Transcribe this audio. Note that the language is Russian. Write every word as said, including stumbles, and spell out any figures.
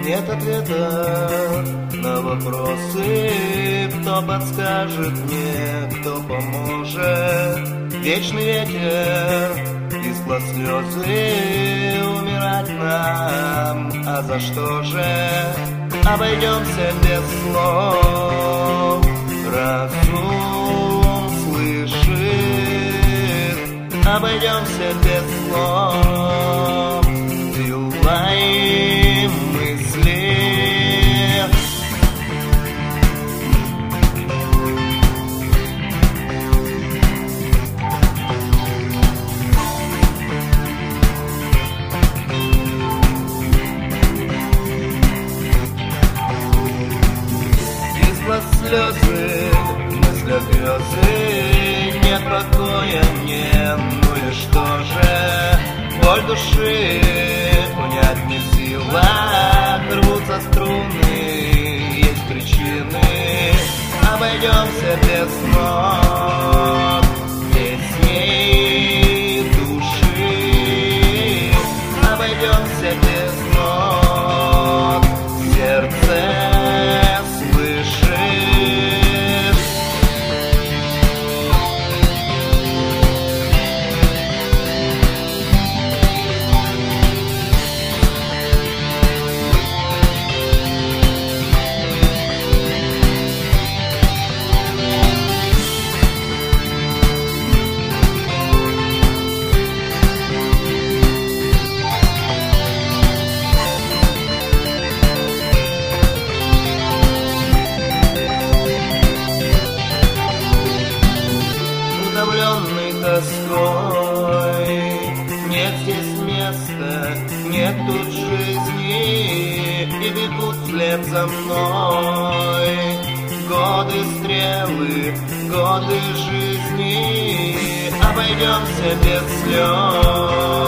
нет ответа на вопросы. Кто подскажет мне, кто поможет? Вечный ветер из глаз слезы, умирать нам, а за что же? Обойдемся без слов. Разум слышит, обойдемся без слов. Дела и мысли. Из глаз слезы, в мыслях грезы, нет покоя мне, ну и что же? Боль души унять не в силах, рвутся струны, есть причины. Обойдемся без нот, песней души. Обойдемся без нот, сердце слышит. Утомленный тоской, нет здесь места, нет тут жизни, и бегут вслед за мной годы стрелы, годы жизни. Обойдемся без слез.